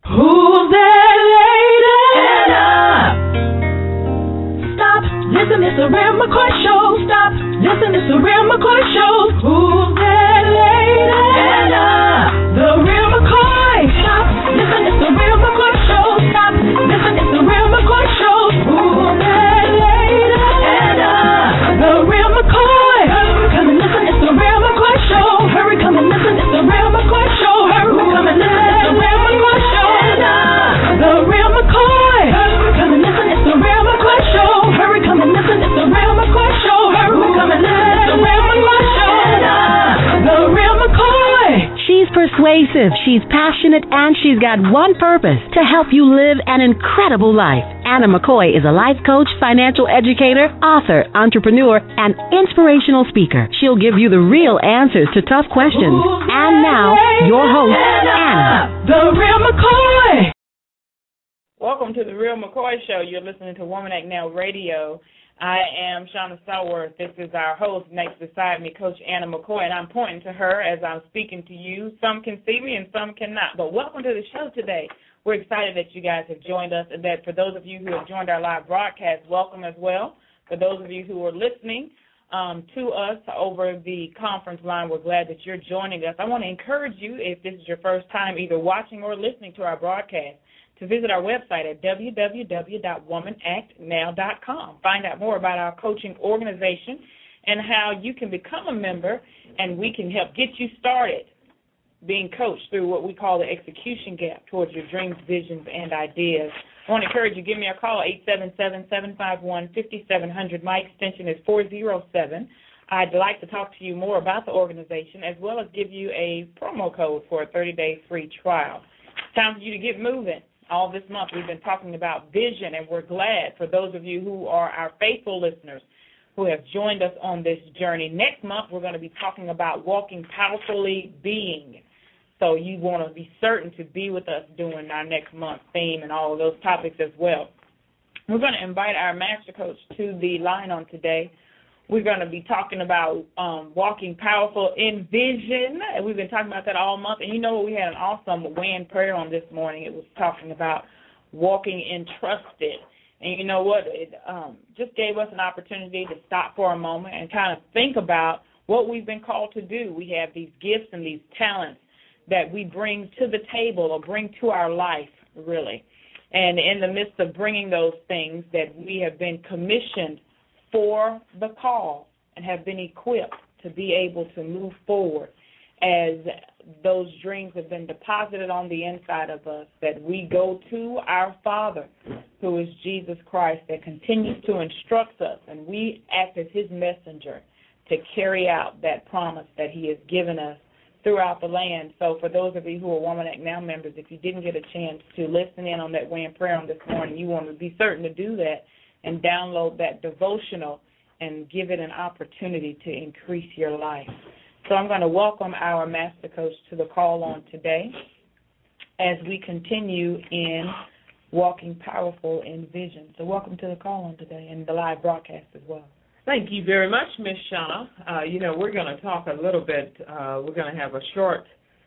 Who's that lady? Anna. Stop, listen, it's the Real McCoy Show. Stop, listen, it's the Real McCoy Show. Who's that lady? Anna. The Real McCoy. Stop, listen, it's the Real McCoy Show. Stop, listen, it's the Real McCoy Show. Who's that lady? Anna. The Real McCoy. Come and listen, it's the Real McCoy Show. Hurry, come and listen, it's the Real McCoy Show. Hurry, come and listen, it's the Real McCoy Show. The Real McCoy. Come and listen, it's the Real McCoy Show. Hurry, come and listen, it's the Real McCoy Show. Hurry, come and listen, it's the Real McCoy Show. The Real McCoy. She's persuasive, she's passionate, and she's got one purpose: to help you live an incredible life. Anna McCoy is a life coach, financial educator, author, entrepreneur, and inspirational speaker. She'll give you the real answers to tough questions. And now, your host, Anna. The Real McCoy. Welcome to the Real McCoy Show. You're listening to Woman Act Now Radio. I am Shauna Stallworth. This is our host. Next beside me, Coach Anna McCoy, and I'm pointing to her as I'm speaking to you. Some can see me and some cannot. But welcome to the show today. We're excited that you guys have joined us, and that for those of you who have joined our live broadcast, welcome as well. For those of you who are listening to us over the conference line, we're glad that you're joining us. I want to encourage you, if this is your first time either watching or listening to our broadcast, to visit our website at www.womanactnow.com. Find out more about our coaching organization and how you can become a member, and we can help get you started being coached through what we call the execution gap towards your dreams, visions, and ideas. I want to encourage you, give me a call, 877-751-5700. My extension is 407. I'd like to talk to you more about the organization as well as give you a promo code for a 30-day free trial. It's time for you to get moving. All this month we've been talking about vision, and we're glad for those of you who are our faithful listeners who have joined us on this journey. Next month we're going to be talking about walking powerfully being. So you want to be certain to be with us during our next month theme and all of those topics as well. We're going to invite our master coach to the line on today. We're going to be talking about walking powerful in vision. And we've been talking about that all month. And you know what? We had an awesome WAN prayer on this morning. It was talking about walking entrusted. And you know what? It just gave us an opportunity to stop for a moment and kind of think about what we've been called to do. We have these gifts and these talents that we bring to the table or bring to our life, really. And in the midst of bringing those things, that we have been commissioned for the call and have been equipped to be able to move forward as those dreams have been deposited on the inside of us, that we go to our Father, who is Jesus Christ, that continues to instruct us, and we act as his messenger to carry out that promise that he has given us throughout the land. So for those of you who are Woman Act Now members, if you didn't get a chance to listen in on that WAN prayer on this morning, you want to be certain to do that and download that devotional and give it an opportunity to increase your life. So I'm going to welcome our master coach to the call on today as we continue in walking powerful in vision. So welcome to the call on today and the live broadcast as well. Thank you very much, Ms. Shauna. We're going to talk a little bit. We're going to have a short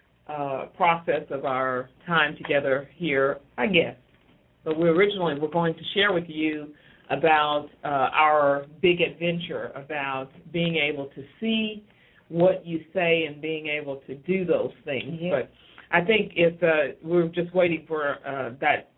process of our time together here, I guess. But we're going to share with you about our big adventure, about being able to see what you say and being able to do those things. Yes. But I think we're just waiting for that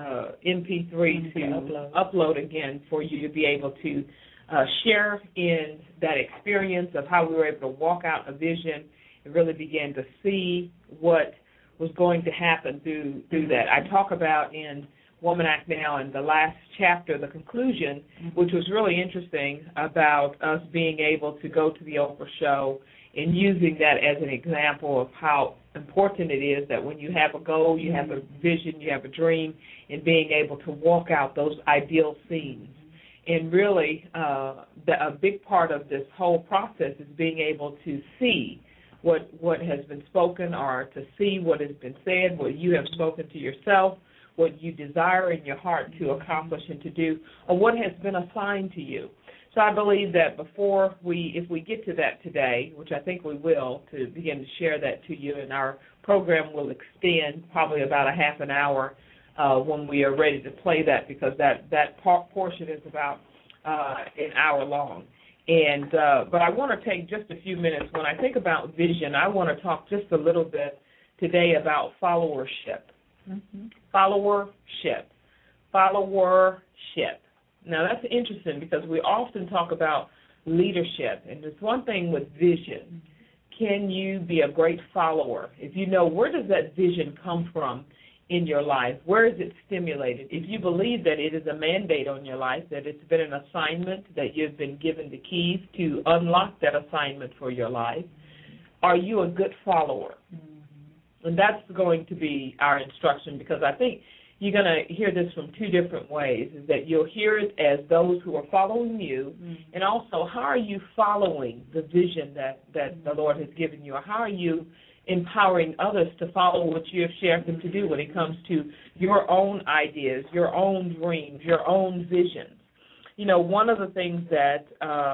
MP3 to upload again for you to be able to share in that experience of how we were able to walk out a vision and really begin to see what was going to happen through that. I talk about in Woman Act Now in the last chapter, the conclusion, which was really interesting, about us being able to go to the Oprah show and using that as an example of how important it is that when you have a goal, you have a vision, you have a dream, and being able to walk out those ideal scenes. And really, a big part of this whole process is being able to see what has been spoken, or to see what has been said, what you have spoken to yourself, what you desire in your heart to accomplish and to do, or what has been assigned to you. So I believe that if we get to that today, which I think we will, to begin to share that to you, and our program will extend probably about a half an hour when we are ready to play that, because that portion is about an hour long. And but I want to take just a few minutes. When I think about vision, I want to talk just a little bit today about followership. Mm-hmm. Followership. Now, that's interesting because we often talk about leadership, and there's one thing with vision. Can you be a great follower? If you know, where does that vision come from in your life? Where is it stimulated? If you believe that it is a mandate on your life, that it's been an assignment, that you've been given the keys to unlock that assignment for your life, are you a good follower? And that's going to be our instruction, because I think you're going to hear this from two different ways, is that you'll hear it as those who are following you, and also how are you following the vision that the Lord has given you, or how are you empowering others to follow what you have shared them to do when it comes to your own ideas, your own dreams, your own visions. You know, one of the things that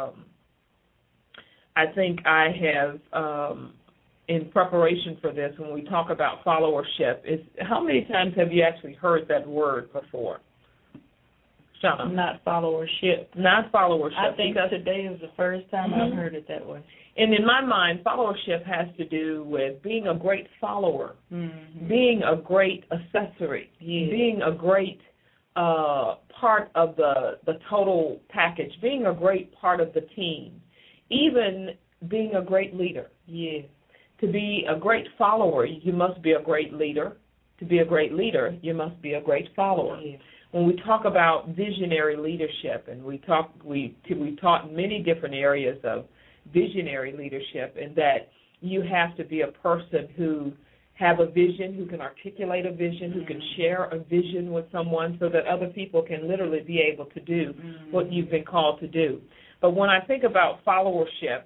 I think I have in preparation for this, when we talk about followership, is how many times have you actually heard that word before? Shauna? Not followership. Not followership. I think today is the first time I've heard it that way. And in my mind, followership has to do with being a great follower, being a great accessory, being a great part of the total package, being a great part of the team, even being a great leader. Yes. To be a great follower, you must be a great leader. To be a great leader, you must be a great follower. Yes. When we talk about visionary leadership, and we taught many different areas of visionary leadership, and that you have to be a person who have a vision, who can articulate a vision, who can share a vision with someone so that other people can literally be able to do what you've been called to do. But when I think about followership,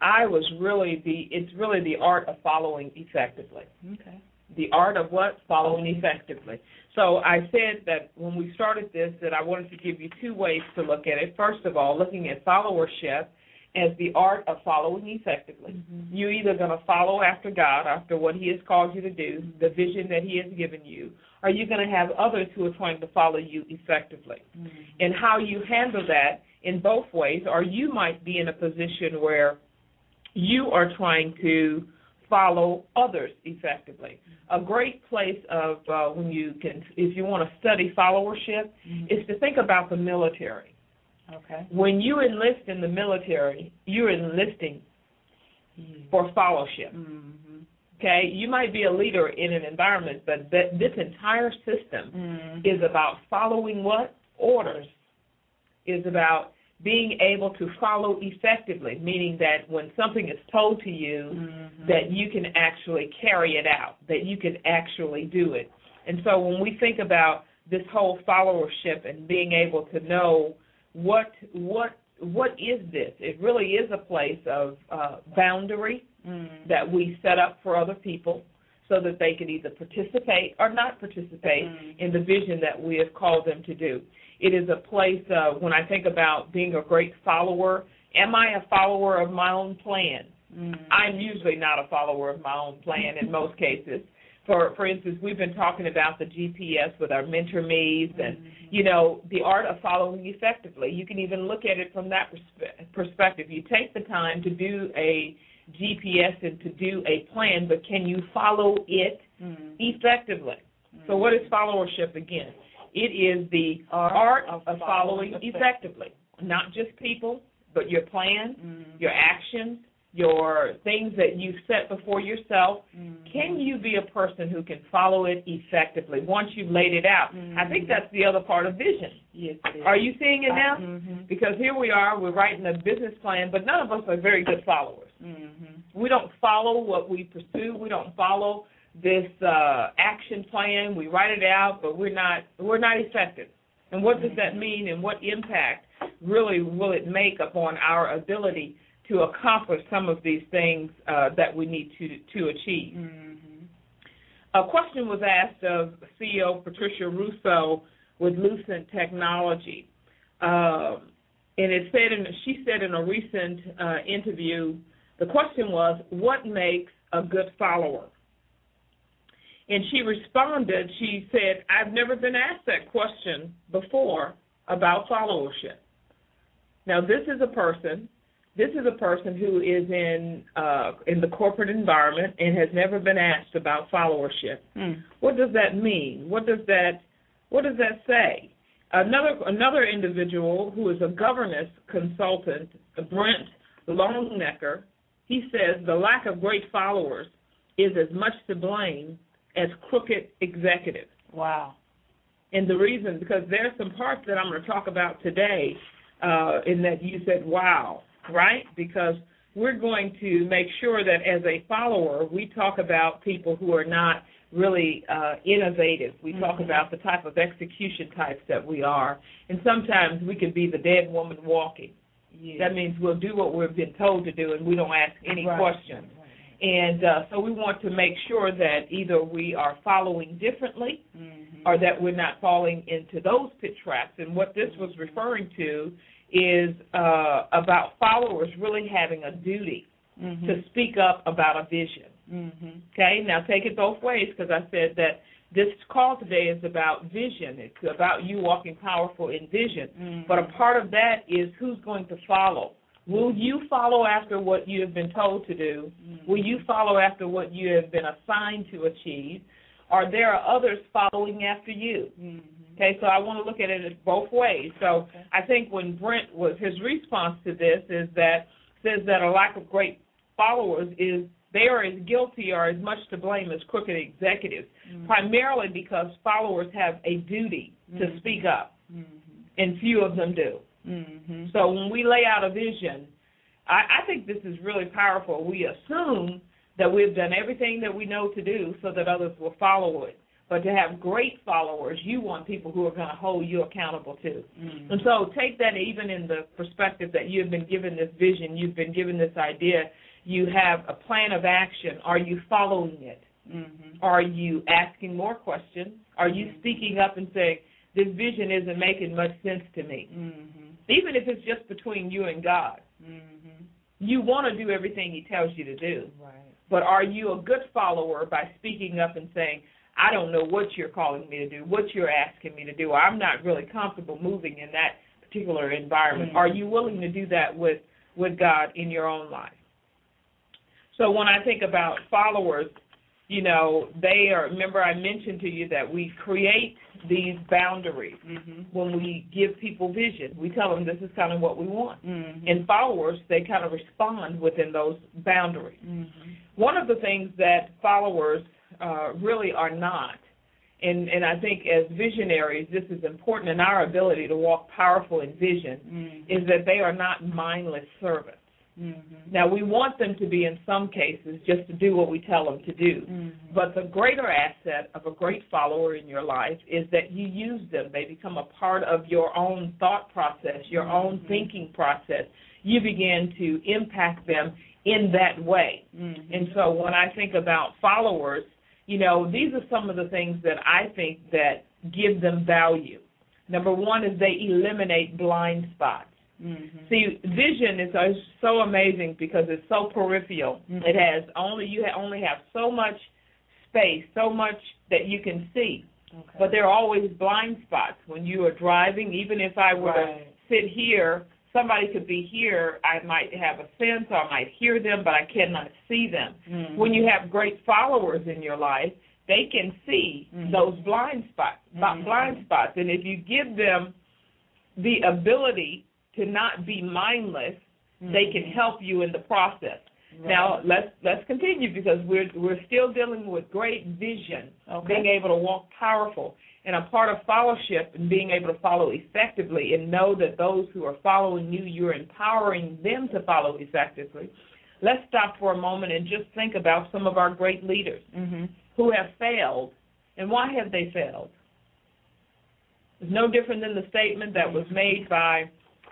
it's really the art of following effectively. Okay. The art of what? Following effectively. So I said that when we started this, that I wanted to give you two ways to look at it. First of all, looking at followership as the art of following effectively. You're either going to follow after God, after what He has called you to do, the vision that He has given you, or you're going to have others who are trying to follow you effectively. And how you handle that in both ways, or you might be in a position where you are trying to follow others effectively. A great place of if you want to study followership, is to think about the military. Okay. When you enlist in the military, you're enlisting for fellowship. Okay, you might be a leader in an environment, but this entire system is about following what? Orders. Is about being able to follow effectively, meaning that when something is told to you, that you can actually carry it out, that you can actually do it. And so when we think about this whole followership and being able to know what is this, it really is a place of boundary that we set up for other people so that they can either participate or not participate in the vision that we have called them to do. It is a place, when I think about being a great follower, am I a follower of my own plan? I'm usually not a follower of my own plan in most cases. For instance, we've been talking about the GPS with our Mentor Me's and, you know, the art of following effectively. You can even look at it from that perspective. You take the time to do a GPS and to do a plan, but can you follow it effectively? So what is followership again? It is the art of following effectively, not just people, but your plan, your actions, your things that you set before yourself. Can you be a person who can follow it effectively once you've laid it out? I think that's the other part of vision. Yes, are you seeing it now? Because here we are, we're writing a business plan, but none of us are very good followers. We don't follow what we pursue. We don't follow this action plan. We write it out, but we're not effective. And what does that mean, and what impact really will it make upon our ability to accomplish some of these things that we need to achieve? A question was asked of CEO Patricia Russo with Lucent Technology. And she said in a recent interview, the question was, what makes a good follower? And she responded, she said, I've never been asked that question before about followership. Now, this is a person who is in the corporate environment and has never been asked about followership. What does that mean? What does that say? Another individual who is a governance consultant, Brent Longnecker, he says the lack of great followers is as much to blame as crooked executives. Wow. And the reason, because there's some parts that I'm going to talk about today in that you said, wow, right? Because we're going to make sure that as a follower, we talk about people who are not really innovative. We talk about the type of execution types that we are. And sometimes we can be the dead woman walking. Yes. That means we'll do what we've been told to do and we don't ask any questions. Right. And so we want to make sure that either we are following differently or that we're not falling into those pit traps. And what this was referring to is about followers really having a duty to speak up about a vision. Okay, now take it both ways, because I said that this call today is about vision. It's about you walking powerful in vision. But a part of that is who's going to follow. Will you follow after what you have been told to do? Will you follow after what you have been assigned to achieve? Or there are others following after you? Okay, so I want to look at it both ways. So I think when Brent his response to this says that a lack of great followers is they are as guilty or as much to blame as crooked executives, primarily because followers have a duty to speak up, and few of them do. So when we lay out a vision, I think this is really powerful. We assume that we've done everything that we know to do so that others will follow it. But to have great followers, you want people who are going to hold you accountable too. And so take that even in the perspective that you've been given this vision, you've been given this idea, you have a plan of action. Are you following it? Are you asking more questions? Are you speaking up and saying, this vision isn't making much sense to me? Even if it's just between you and God. You want to do everything he tells you to do. But are you a good follower by speaking up and saying, I don't know what you're calling me to do, what you're asking me to do, or I'm not really comfortable moving in that particular environment. Are you willing to do that with God in your own life? So when I think about followers, you know, they are, remember I mentioned to you that we create these boundaries when we give people vision. We tell them this is kind of what we want. And followers, they kind of respond within those boundaries. One of the things that followers really are not, and I think as visionaries this is important in our ability to walk powerful in vision, is that they are not mindless servants. Now, we want them to be, in some cases, just to do what we tell them to do. But the greater asset of a great follower in your life is that you use them. They become a part of your own thought process, your own thinking process. You begin to impact them in that way. And so when I think about followers, you know, these are some of the things that I think that give them value. Number one is they eliminate blind spots. See, vision is so amazing because it's so peripheral. It has you only have so much space, so much that you can see. But there are always blind spots when you are driving. Even if I were to sit here, somebody could be here. I might have a sense, or I might hear them, but I cannot see them. When you have great followers in your life, they can see those blind spots. And if you give them the ability to not be mindless, they can help you in the process. Now, let's continue, because we're still dealing with great vision, being able to walk powerful. And a part of fellowship and being able to follow effectively and know that those who are following you, you're empowering them to follow effectively. Let's stop for a moment and just think about some of our great leaders who have failed. And why have they failed? It's no different than the statement that was made by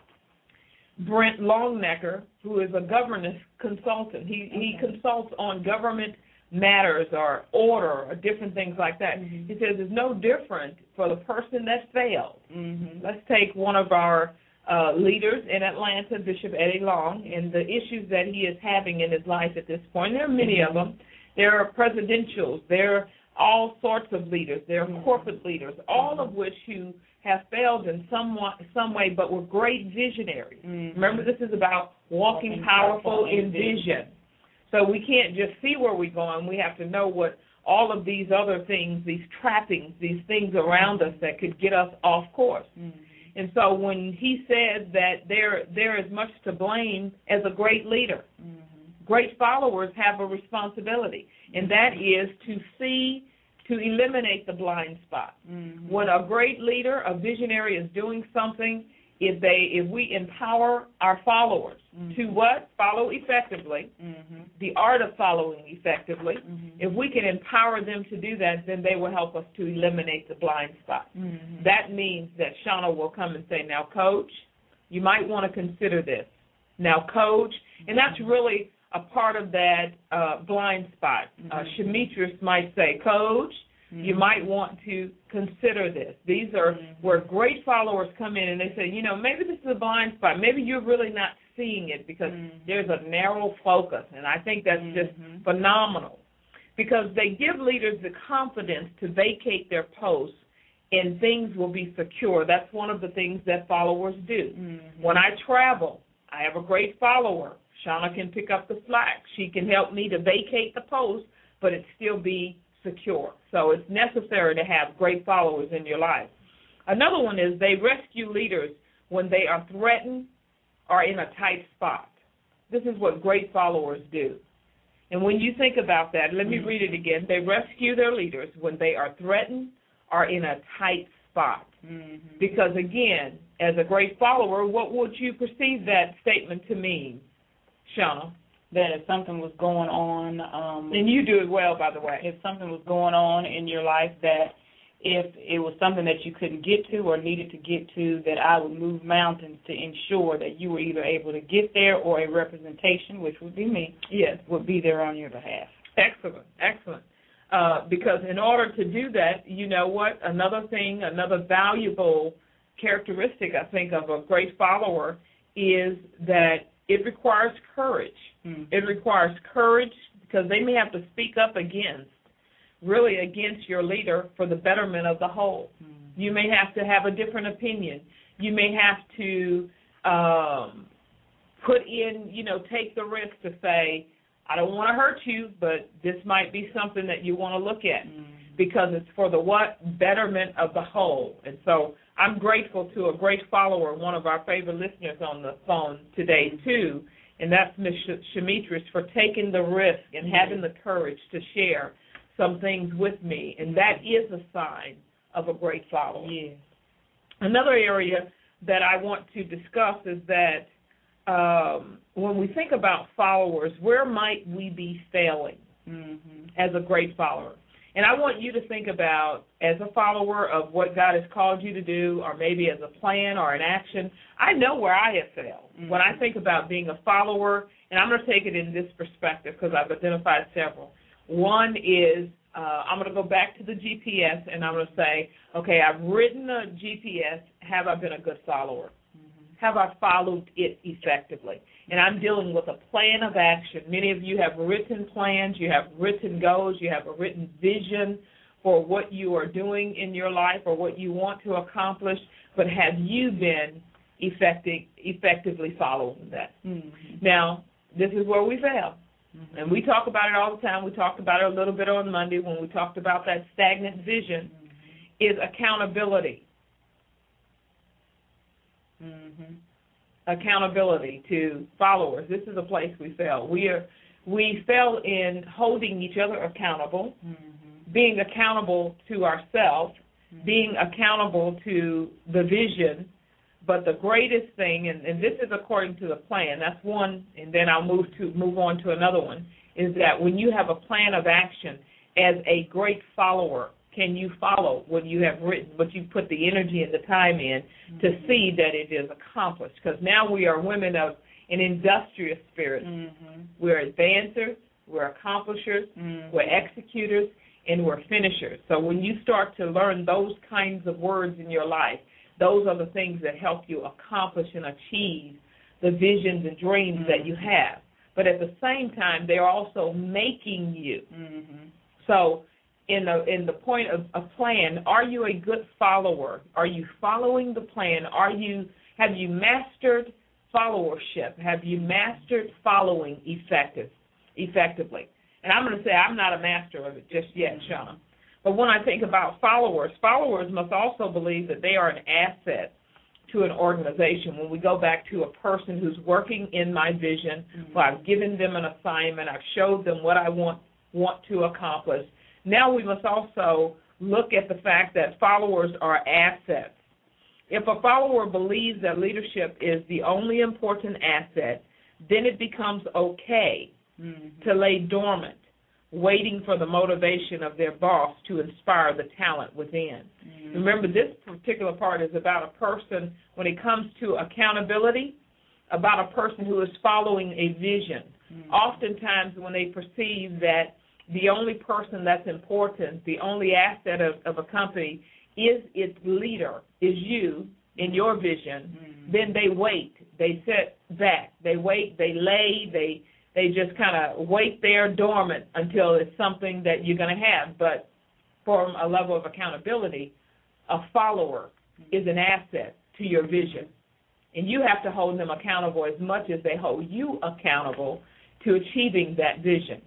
Brent Longnecker, who is a governance consultant. He consults on government matters or order or different things like that. He says it's no different for the person that failed. Let's take one of our leaders in Atlanta, Bishop Eddie Long, and the issues that he is having in his life at this point. There are many of them. There are presidentials. There are all sorts of leaders. There are corporate leaders, all of which who have failed in some way, but were great visionaries. Remember, this is about walking powerful in vision. So we can't just see where we're going. We have to know what all of these other things, these trappings, these things around us that could get us off course. And so when he said that there is much to blame as a great leader, great followers have a responsibility, and that is to eliminate the blind spot. When a great leader, a visionary is doing something, if we empower our followers to what? Follow effectively, the art of following effectively. If we can empower them to do that, then they will help us to eliminate the blind spot. That means that Shauna will come and say, now, Coach, you might want to consider this. Now, Coach, and that's really a part of that blind spot. Shemetris might say, Coach, you might want to consider this. These are where great followers come in and they say, maybe this is a blind spot. Maybe you're really not seeing it because there's a narrow focus. And I think that's just phenomenal because they give leaders the confidence to vacate their posts and things will be secure. That's one of the things that followers do. When I travel, I have a great follower. Shauna can pick up the slack. She can help me to vacate the post, but it still be secure. So it's necessary to have great followers in your life. Another one is they rescue leaders when they are threatened or in a tight spot. This is what great followers do. And when you think about that, let me read it again. They rescue their leaders when they are threatened or in a tight spot. Because, again, as a great follower, what would you perceive that statement to mean, Shauna? That if something was going on, and you do it well, by the way. If something was going on in your life, that if it was something that you couldn't get to or needed to get to, that I would move mountains to ensure that you were either able to get there or a representation, which would be me, would be there on your behalf. Excellent. Because in order to do that, you know what? Another valuable characteristic, I think, of a great follower is that it requires courage. It requires courage because they may have to speak up against your leader for the betterment of the whole. You may have to have a different opinion. You may have to take the risk to say, I don't want to hurt you, but this might be something that you want to look at because it's for the betterment of the whole. And so I'm grateful to a great follower, one of our favorite listeners on the phone today, too, and that's Ms. Shemetris, for taking the risk and having the courage to share some things with me, and that is a sign of a great follower. Yes. Another area that I want to discuss is that when we think about followers, where might we be failing as a great follower? And I want you to think about, as a follower, of what God has called you to do, or maybe as a plan or an action. I know where I have failed. When I think about being a follower, and I'm going to take it in this perspective because I've identified several. One is I'm going to go back to the GPS, and I'm going to say, okay, I've written a GPS. Have I been a good follower? Have I followed it effectively? And I'm dealing with a plan of action. Many of you have written plans. You have written goals. You have a written vision for what you are doing in your life or what you want to accomplish. But have you been effectively following that? Now, this is where we fail. And we talk about it all the time. We talked about it a little bit on Monday when we talked about that stagnant vision, is accountability. Accountability to followers. This is a place we fail. We fail in holding each other accountable, being accountable to ourselves, being accountable to the vision. But the greatest thing, and this is according to the plan, that's one, and then I'll move on to another one, is that when you have a plan of action as a great follower, can you follow what you have written, what you put the energy and the time in to see that it is accomplished? Because now we are women of an industrious spirit. We're advancers, we're accomplishers, we're executors, and we're finishers. So when you start to learn those kinds of words in your life, those are the things that help you accomplish and achieve the visions and dreams that you have. But at the same time, they're also making you. So in the point of a plan, are you a good follower? Are you following the plan? Have you mastered followership? Have you mastered following effectively? And I'm going to say I'm not a master of it just yet, Shauna. But when I think about followers must also believe that they are an asset to an organization. When we go back to a person who's working in my vision, well, I've given them an assignment, I've showed them what I want to accomplish. Now we must also look at the fact that followers are assets. If a follower believes that leadership is the only important asset, then it becomes okay to lay dormant, waiting for the motivation of their boss to inspire the talent within. Remember, this particular part is about a person, when it comes to accountability, about a person who is following a vision. Oftentimes when they perceive that the only person that's important, the only asset of a company is its leader, is you in your vision, then they wait. They sit back. They wait. They lay. They just kind of wait there dormant until it's something that you're going to have. But from a level of accountability, a follower is an asset to your vision. And you have to hold them accountable as much as they hold you accountable to achieving that vision.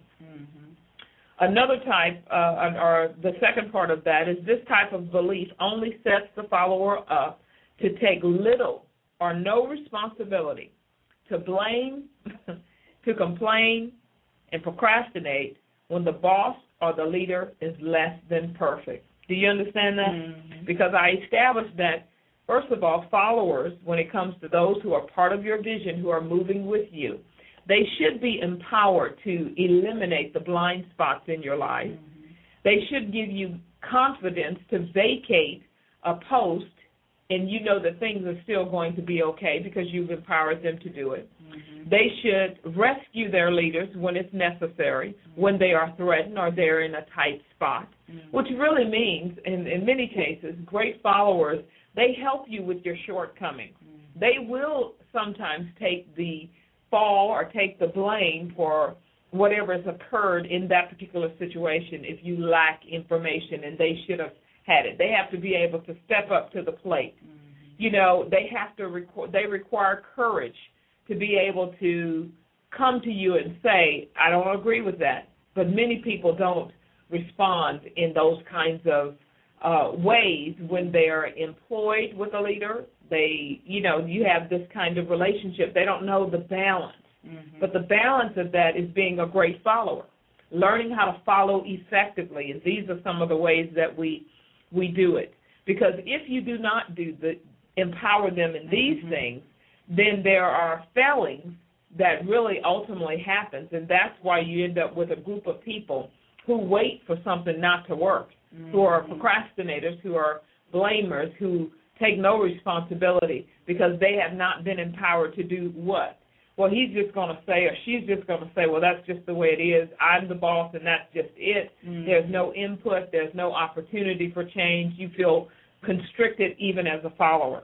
Another type, or the second part of that, is this type of belief only sets the follower up to take little or no responsibility, to blame, to complain, and procrastinate when the boss or the leader is less than perfect. Do you understand that? Because I established that, first of all, followers, when it comes to those who are part of your vision, who are moving with you, they should be empowered to eliminate the blind spots in your life. They should give you confidence to vacate a post, and you know that things are still going to be okay because you've empowered them to do it. They should rescue their leaders when it's necessary, when they are threatened or they're in a tight spot, which really means, in many cases, great followers, they help you with your shortcomings. They will sometimes take the fall or take the blame for whatever has occurred in that particular situation if you lack information and they should have had it. They have to be able to step up to the plate. You know, they have to they require courage to be able to come to you and say, I don't agree with that. But many people don't respond in those kinds of ways when they're employed with a leader. They, you have this kind of relationship. They don't know the balance. But the balance of that is being a great follower, learning how to follow effectively. And these are some of the ways that we do it. Because if you do not empower them in these things, then there are failings that really ultimately happens. And that's why you end up with a group of people who wait for something not to work, who are procrastinators, who are blamers, who take no responsibility because they have not been empowered to do what? Well, he's just going to say, or she's just going to say, well, that's just the way it is. I'm the boss, and that's just it. There's no input. There's no opportunity for change. You feel constricted even as a follower.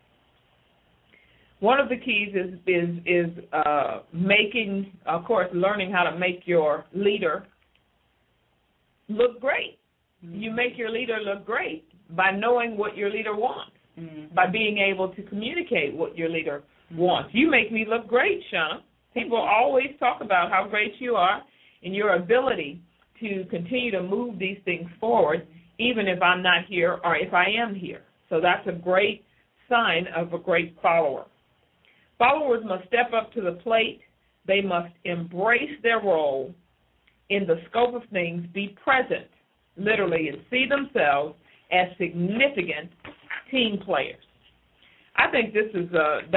One of the keys is making, of course, learning how to make your leader look great. You make your leader look great by knowing what your leader wants, by being able to communicate what your leader wants. You make me look great, Shauna. People always talk about how great you are and your ability to continue to move these things forward, even if I'm not here or if I am here. So that's a great sign of a great follower. Followers must step up to the plate. They must embrace their role in the scope of things, be present, literally, and see themselves as significant team players. I think this is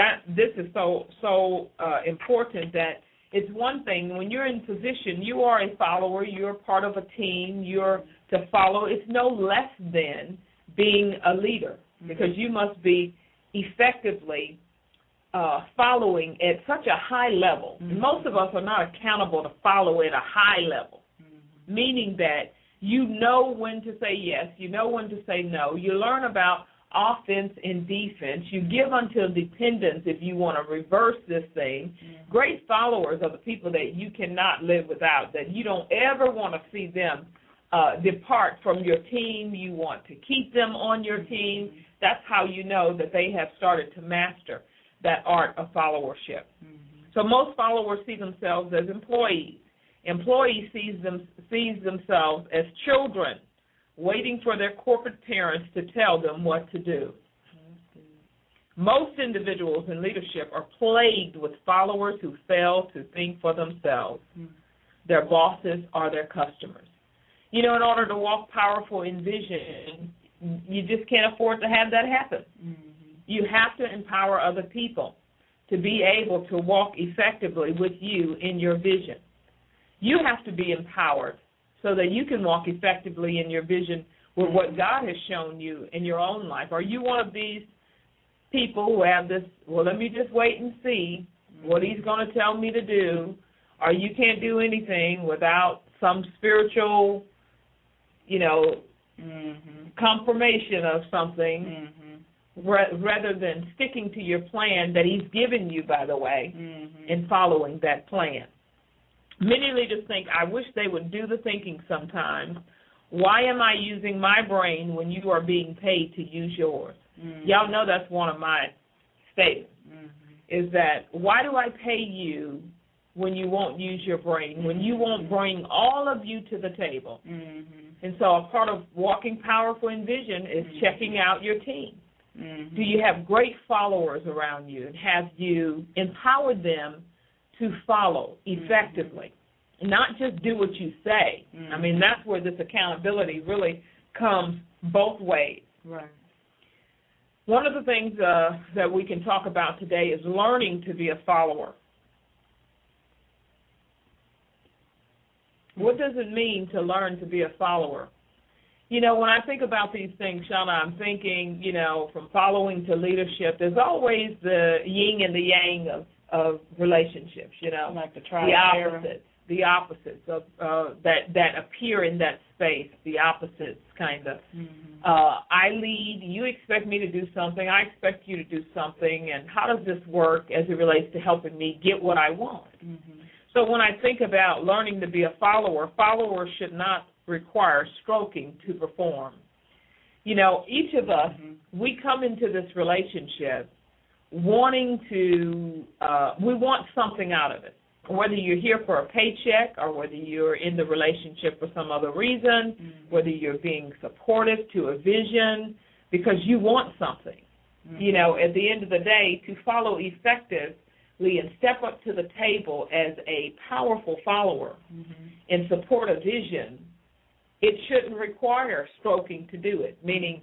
so important that it's one thing when you're in position, you are a follower, you're part of a team, you're to follow. It's no less than being a leader because you must be effectively following at such a high level. Most of us are not accountable to follow at a high level, meaning that you know when to say yes, you know when to say no. You learn about offense and defense. You give until dependence if you want to reverse this thing. Mm-hmm. Great followers are the people that you cannot live without, that you don't ever want to see them depart from your team. You want to keep them on your team. Mm-hmm. That's how you know that they have started to master that art of followership. Mm-hmm. So most followers see themselves as employees. Employees sees themselves as children waiting for their corporate parents to tell them what to do. Most individuals in leadership are plagued with followers who fail to think for themselves. Their bosses are their customers. You know, in order to walk powerful in vision, you just can't afford to have that happen. Mm-hmm. You have to empower other people to be able to walk effectively with you in your vision. You have to be empowered so that you can walk effectively in your vision with what God has shown you in your own life. Are you one of these people who have this, well, let me just wait and see what he's going to tell me to do, or you can't do anything without some spiritual, confirmation of something, rather than sticking to your plan that he's given you, by the way, and following that plan? Many leaders think, I wish they would do the thinking sometimes. Why am I using my brain when you are being paid to use yours? Y'all know that's one of my statements, is that why do I pay you when you won't use your brain, when you won't bring all of you to the table? And so a part of walking powerful in vision is checking out your team. Do you have great followers around you, and have you empowered them to follow effectively, not just do what you say? I mean, that's where this accountability really comes both ways. Right. One of the things that we can talk about today is learning to be a follower. What does it mean to learn to be a follower? You know, when I think about these things, Shauna, I'm thinking, from following to leadership, there's always the yin and the yang of relationships, like the opposites of that appear in that space, the opposites kind of. I lead, you expect me to do something, I expect you to do something, and how does this work as it relates to helping me get what I want? So when I think about learning to be a follower, followers should not require stroking to perform. Each of us, we come into this relationship wanting to, we want something out of it, whether you're here for a paycheck or whether you're in the relationship for some other reason, whether you're being supportive to a vision because you want something. At the end of the day, to follow effectively and step up to the table as a powerful follower and support a vision, it shouldn't require stroking to do it, meaning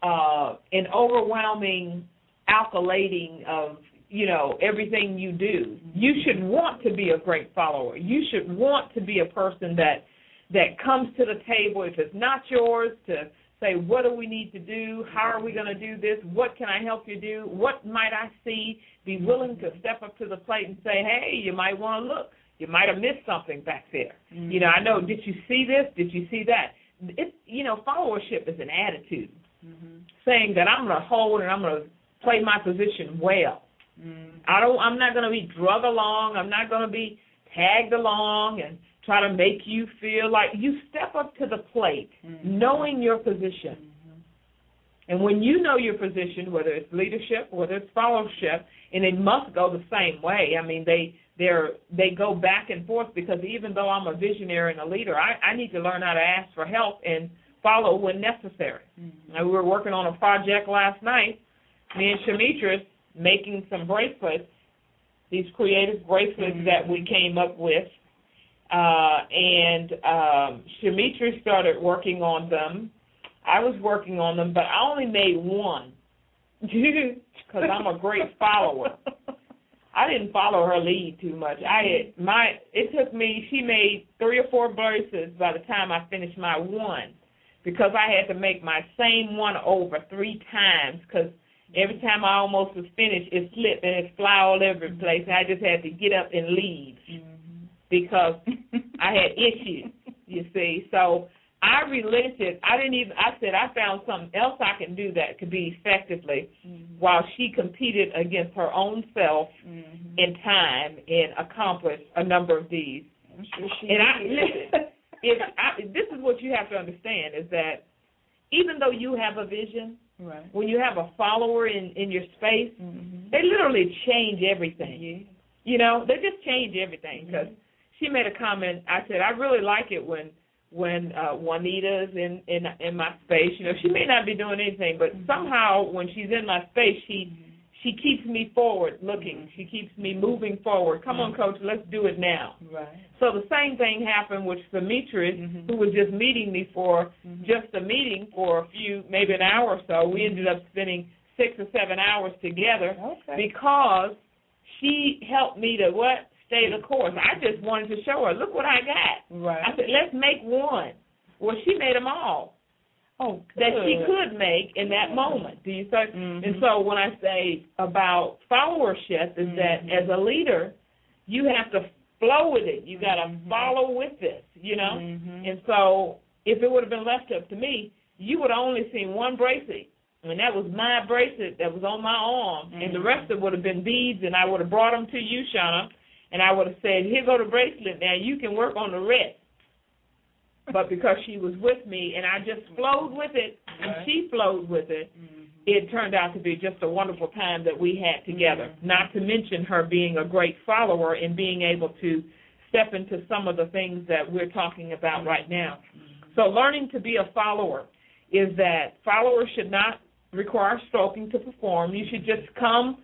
an overwhelming alkylating of, everything you do. You should want to be a great follower. You should want to be a person that comes to the table, if it's not yours, to say, what do we need to do? How are we going to do this? What can I help you do? What might I see? Be willing to step up to the plate and say, hey, you might want to look. You might have missed something back there. I know, did you see this? Did you see that? Followership is an attitude, saying that I'm going to hold and I'm going to play my position well. I'm not going to be drug along. I'm not going to be tagged along and try to make you feel like you step up to the plate, knowing your position. And when you know your position, whether it's leadership, whether it's followership, and it must go the same way. I mean, they go back and forth, because even though I'm a visionary and a leader, I need to learn how to ask for help and follow when necessary. And we were working on a project last night, me and Shamitris, making some bracelets, these creative bracelets that we came up with. And Shamitris started working on them. I was working on them, but I only made one because I'm a great follower. I didn't follow her lead too much. It took me, she made 3 or 4 bracelets by the time I finished my one, because I had to make my same one over 3 times, because every time I almost was finished, it slipped and it fly all over the place, and I just had to get up and leave because I had issues, you see. So I relented. I said I found something else I can do that could be effectively while she competed against her own self in time and accomplished a number of these. This is what you have to understand is that even though you have a vision, when you have a follower in your space, they literally change everything. Yeah. You know, they just change everything. Because she made a comment. I said, I really like it when Juanita's in my space. You know, she may not be doing anything, but somehow when she's in my space, she keeps me forward looking. She keeps me moving forward. Come on, Coach, let's do it now. Right. So the same thing happened with Demetrius, who was just meeting me for just a meeting for maybe an hour or so. We ended up spending 6 or 7 hours together because she helped me to stay the course. I just wanted to show her, look what I got. Right. I said, let's make one. Well, she made them all. Oh, that she could make in that moment. Do you see? And so when I say about followership is that as a leader, you have to flow with it. You got to follow with this, you know. And so if it would have been left up to me, you would have only seen one bracelet, and that was my bracelet that was on my arm, and the rest of it would have been beads, and I would have brought them to you, Shauna, and I would have said, here go the bracelet. Now you can work on the rest. But because she was with me and I just flowed with it and she flowed with it, it turned out to be just a wonderful time that we had together, not to mention her being a great follower and being able to step into some of the things that we're talking about right now. So learning to be a follower is that followers should not require stroking to perform. You should just come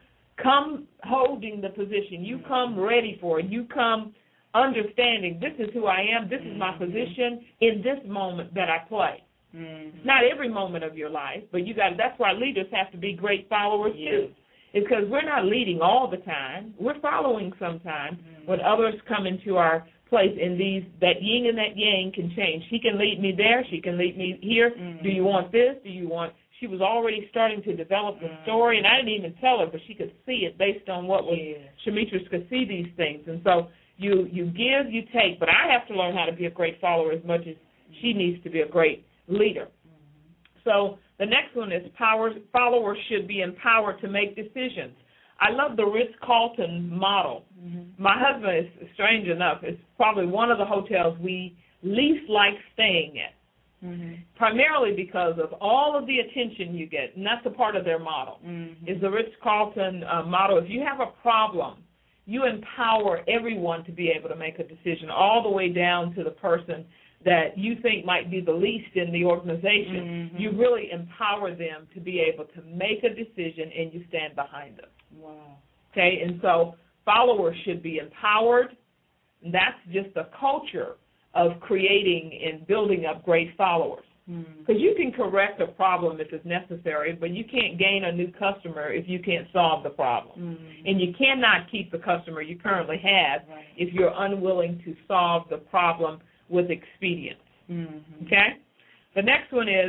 holding the position. You come ready for it. You come understanding this is who I am, this is my position in this moment that I play. Not every moment of your life, but that's why leaders have to be great followers too. It's because we're not leading all the time. We're following sometimes when others come into our place in that yin and that yang can change. She can lead me there, she can lead me here. Do you want this? She was already starting to develop the story, and I didn't even tell her, but she could see it based on what Demetrius could see these things. And so you give, you take, but I have to learn how to be a great follower as much as she needs to be a great leader. So the next one is followers should be empowered to make decisions. I love the Ritz-Carlton model. My husband is, strange enough, is probably one of the hotels we least like staying at, primarily because of all of the attention you get, and that's a part of their model, is the Ritz-Carlton model. If you have a problem, you empower everyone to be able to make a decision, all the way down to the person that you think might be the least in the organization. You really empower them to be able to make a decision, and you stand behind them. Wow. Okay, and so followers should be empowered. That's just a culture of creating and building up great followers. Because you can correct a problem if it's necessary, but you can't gain a new customer if you can't solve the problem. And you cannot keep the customer you currently have if you're unwilling to solve the problem with expedience. Okay? The next one is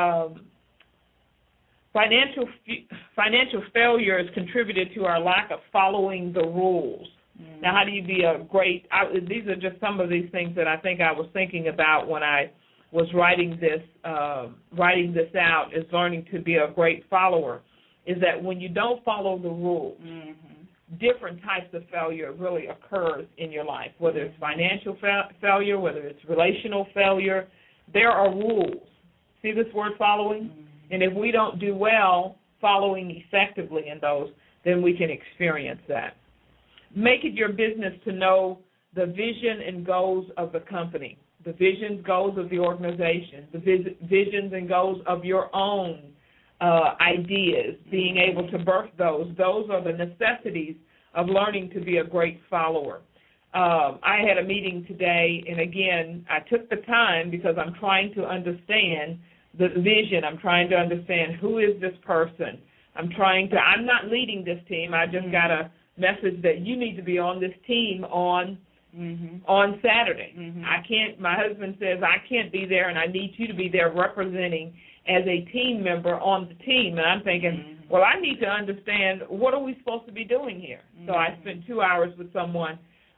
financial failure has contributed to our lack of following the rules. Now, how do you be a great these are just some of these things that I think I was thinking about when I was writing this out, is learning to be a great follower, is that when you don't follow the rules, different types of failure really occurs in your life, whether it's financial failure, whether it's relational failure. There are rules. See this word following? And if we don't do well following effectively in those, then we can experience that. Make it your business to know the vision and goals of the company, the visions, goals of the organization, the visions and goals of your own ideas, being able to birth those. Those are the necessities of learning to be a great follower. I had a meeting today, and again, I took the time because I'm trying to understand the vision. I'm trying to understand who is this person. I'm not leading this team. I just got a message that you need to be on this team on Saturday. My husband says I can't be there, and I need you to be there representing as a team member on the team. And I'm thinking, well, I need to understand what are we supposed to be doing here. So I spent 2 hours with someone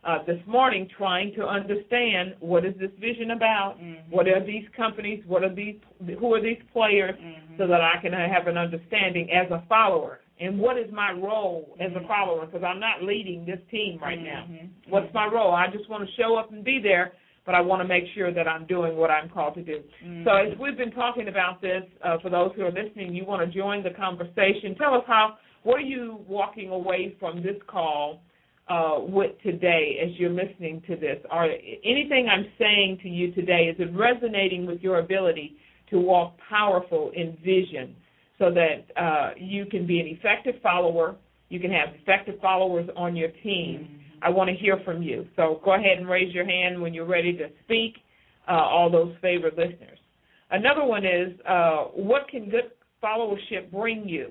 this morning trying to understand what is this vision about, what are these companies, who are these players, so that I can have an understanding as a follower. And what is my role as a follower? Because I'm not leading this team right now. What's my role? I just want to show up and be there, but I want to make sure that I'm doing what I'm called to do. So as we've been talking about this, for those who are listening, you want to join the conversation. Tell us what are you walking away from this call with today as you're listening to this? Or anything I'm saying to you today, is it resonating with your ability to walk powerful in vision so that you can be an effective follower, you can have effective followers on your team? I want to hear from you. So go ahead and raise your hand when you're ready to speak, all those favored listeners. Another one is, what can good followership bring you?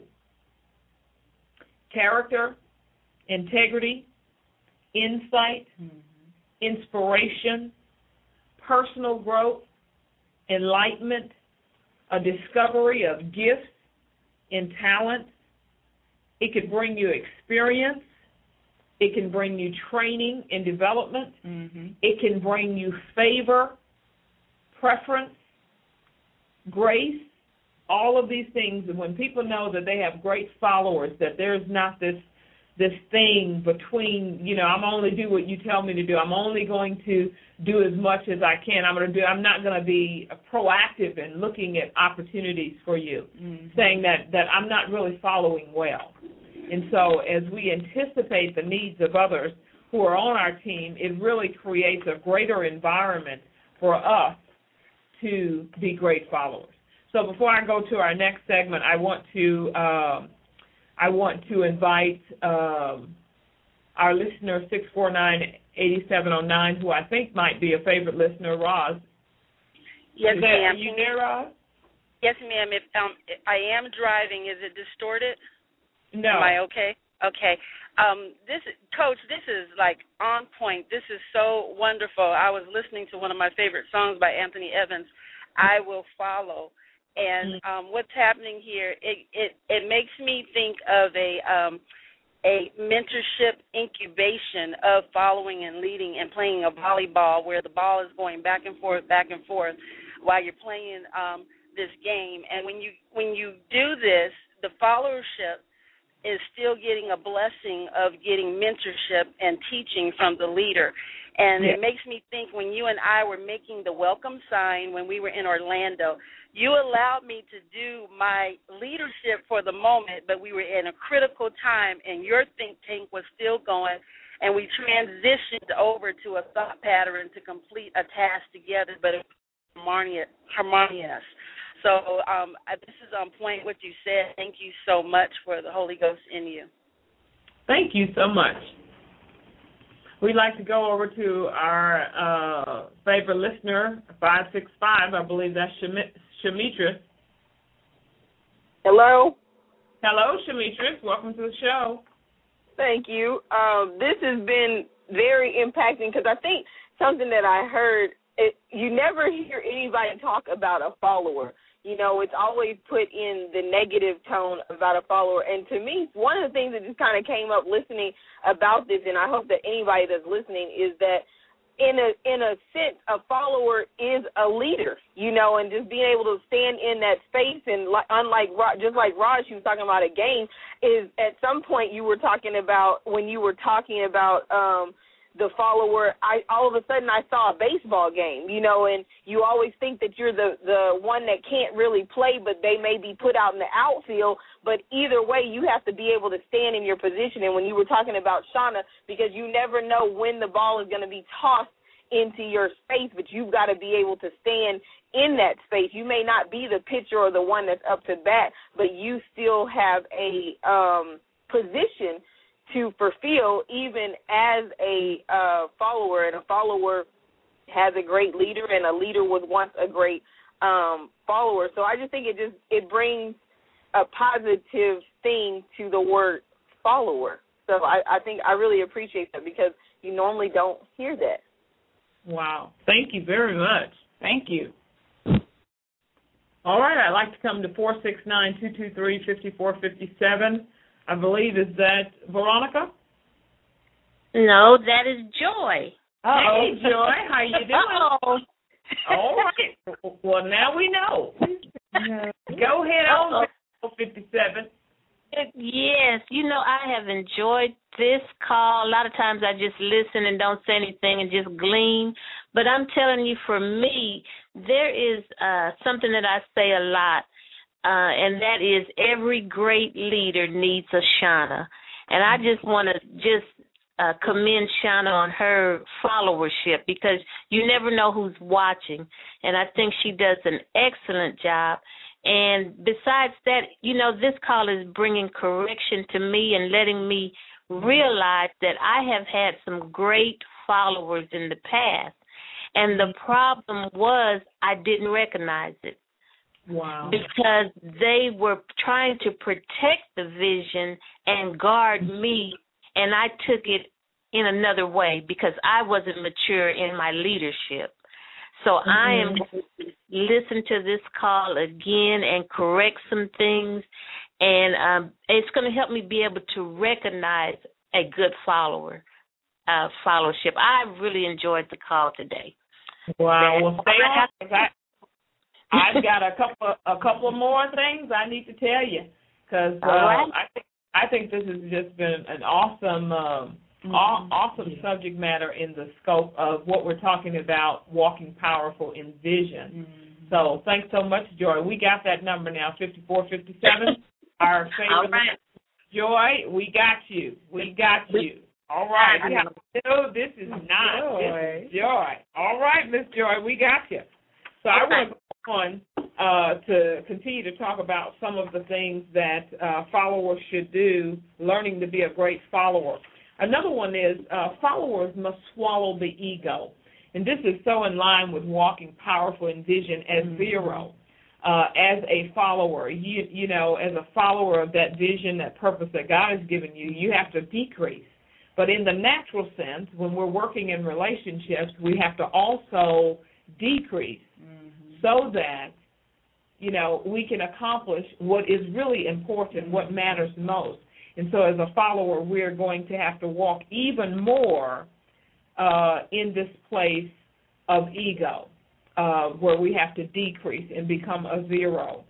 Character, integrity, insight, inspiration, personal growth, enlightenment, a discovery of gifts and talent. It could bring you experience. It can bring you training and development. It can bring you favor, preference, grace, all of these things. And when people know that they have great followers, that there's not this thing between, I'm only do what you tell me to do. I'm only going to do as much as I can. I'm not going to be proactive in looking at opportunities for you, saying that I'm not really following well. And so as we anticipate the needs of others who are on our team, it really creates a greater environment for us to be great followers. So before I go to our next segment, I want to invite our listener 649-8709, who I think might be a favorite listener, Roz. Yes, ma'am. Are you there, Roz? Yes, ma'am. If I am driving, is it distorted? No. Am I okay? Okay. Coach, this is like on point. This is so wonderful. I was listening to one of my favorite songs by Anthony Evans, I Will Follow. And what's happening here, it makes me think of a mentorship incubation of following and leading and playing a volleyball where the ball is going back and forth while you're playing this game. And when you do this, the followership is still getting a blessing of getting mentorship and teaching from the leader. And it makes me think when you and I were making the welcome sign when we were in Orlando, you allowed me to do my leadership for the moment, but we were in a critical time, and your think tank was still going, and we transitioned over to a thought pattern to complete a task together, but it was harmonious. So this is on point what you said. Thank you so much for the Holy Ghost in you. Thank you so much. We'd like to go over to our favorite listener, 565. I believe that's Shamitris. Hello. Hello, Shamitris. Welcome to the show. Thank you. This has been very impacting because I think something that I heard, you never hear anybody talk about a follower. It's always put in the negative tone about a follower. And to me, one of the things that just kind of came up listening about this, and I hope that anybody that's listening, is that in a sense, a follower is a leader, and just being able to stand in that space. And just like Raj, she was talking about a game, is at some point you were talking about when you were talking about the follower, all of a sudden I saw a baseball game, and you always think that you're the one that can't really play, but they may be put out in the outfield. But either way, you have to be able to stand in your position. And when you were talking about Shauna, because you never know when the ball is going to be tossed into your space, but you've got to be able to stand in that space. You may not be the pitcher or the one that's up to bat, but you still have a position to fulfill even as a follower, and a follower has a great leader, and a leader was once a great follower. So I just think it brings a positive thing to the word follower. So I think I really appreciate that because you normally don't hear that. Wow. Thank you very much. Thank you. All right, I'd like to come to 469-223-5457. I believe, is that Veronica? No, that is Joy. Hey, Joy, how you doing? Uh-oh. All right. Well, now we know. Go ahead on 57. Yes, I have enjoyed this call. A lot of times I just listen and don't say anything and just glean. But I'm telling you, for me, there is something that I say a lot, and that is every great leader needs a Shauna. And I just want to commend Shauna on her followership, because you never know who's watching. And I think she does an excellent job. And besides that, this call is bringing correction to me and letting me realize that I have had some great followers in the past. And the problem was I didn't recognize it. Wow. Because they were trying to protect the vision and guard me, and I took it in another way because I wasn't mature in my leadership. So I am going to listen to this call again and correct some things, and it's going to help me be able to recognize a good followership. I really enjoyed the call today. Wow. Well, stay on. I've got a couple more things I need to tell you, because I think this has just been an awesome awesome subject matter in the scope of what we're talking about, walking powerful in vision. So thanks so much, Joy. We got that number now, 5457. Our favorite Joy, we got you. We got you. All right. This is not. This is Joy. All right, Miss Joy, we got you. So I want to go on to continue to talk about some of the things that followers should do, learning to be a great follower. Another one is followers must swallow the ego. And this is so in line with walking powerful in vision as zero. As a follower, you know, as a follower of that vision, that purpose that God has given you, you have to decrease. But in the natural sense, when we're working in relationships, we have to also decrease so that, you know, we can accomplish what is really important, what matters most. And so as a follower, we're going to have to walk even more in this place of ego, where we have to decrease and become a zero.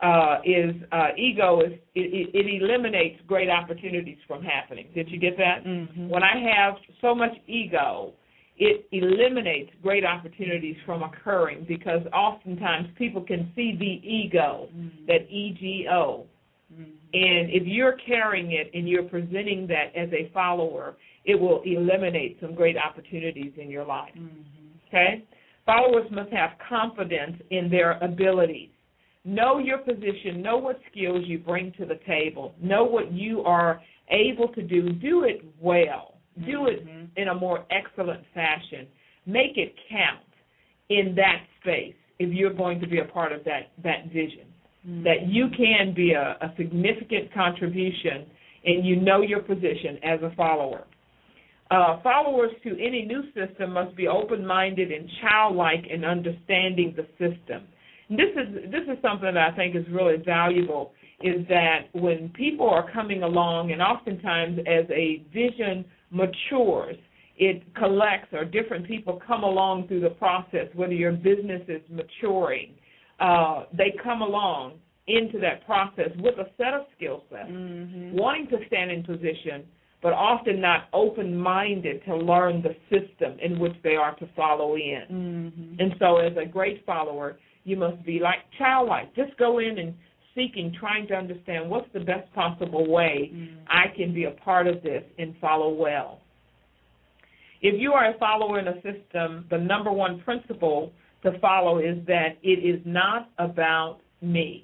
Ego eliminates great opportunities from happening. Did you get that? When I have so much ego, it eliminates great opportunities from occurring, because oftentimes people can see the ego, that ego. And if you're carrying it and you're presenting that as a follower, it will eliminate some great opportunities in your life. Okay? Followers must have confidence in their abilities. Know your position. Know what skills you bring to the table. Know what you are able to do. Do it well. Do it in a more excellent fashion. Make it count in that space if you're going to be a part of that vision. That you can be a significant contribution, and you know your position as a follower. Followers to any new system must be open-minded and childlike in understanding the system. And this is something that I think is really valuable, is that when people are coming along, and oftentimes as a vision matures, it collects, or different people come along through the process, whether your business is maturing, they come along into that process with a set of skill sets, wanting to stand in position, but often not open-minded to learn the system in which they are to follow in. And so as a great follower, you must be like childlike. Just go in and seeking, trying to understand what's the best possible way I can be a part of this and follow well. If you are a follower in a system, the number one principle to follow is that it is not about me.